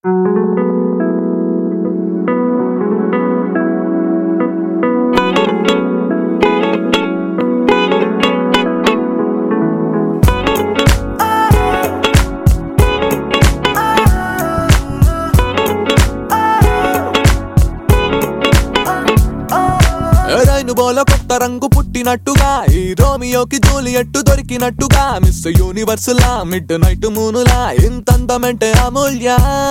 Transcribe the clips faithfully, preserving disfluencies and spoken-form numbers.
rain బోల కొత్త రంగు పుట్టినట్టుగా ఈ రోమియోకి జూలియట్ దొరికినట్టుగా మిస్ యూనివర్స్ లా మిడ్ నైట్ మూనులా ఇంత అందమంటే అమూల్య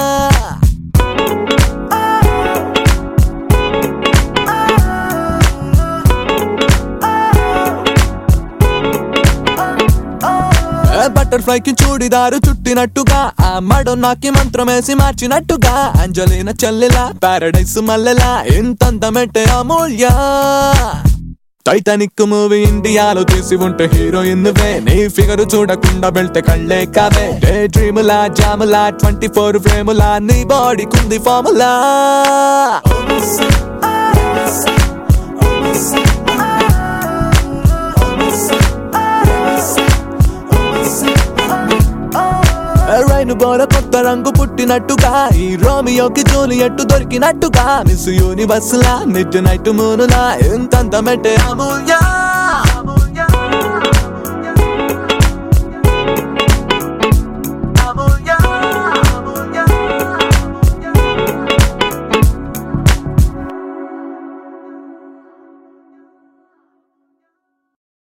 బటర్ఫ్లై కి చూడిదారు చుట్టినట్టుగా ఆ మడోన్నాకి మంత్రమేసి మార్చినట్టుగా అంజలిన చెల్లెలా పారడైస్ మల్లెలా ఇంత అందమంటే అమూల్య టైటానిక్ మూవీ ఇండియాలో తీసి ఉంటే హీరోయిన్ నువ్వే నీ ఫిగర్ చూడకుండా వెళ్తే కళ్ళే కావే డే డ్రీములా జాములా ట్వంటీ ఫోర్ ఫ్రేములా నీ బాడీ కుంది ఫార్ములా రైను బోల కొత్త రంగు పుట్టినట్టుగా ఈ రోమియోకి జూలియట్ దొరికినట్టుగా మిస్ యూనివర్స్ లా మిడ్ నైట్ మూనులా ఎంత అందమంటే అమూల్య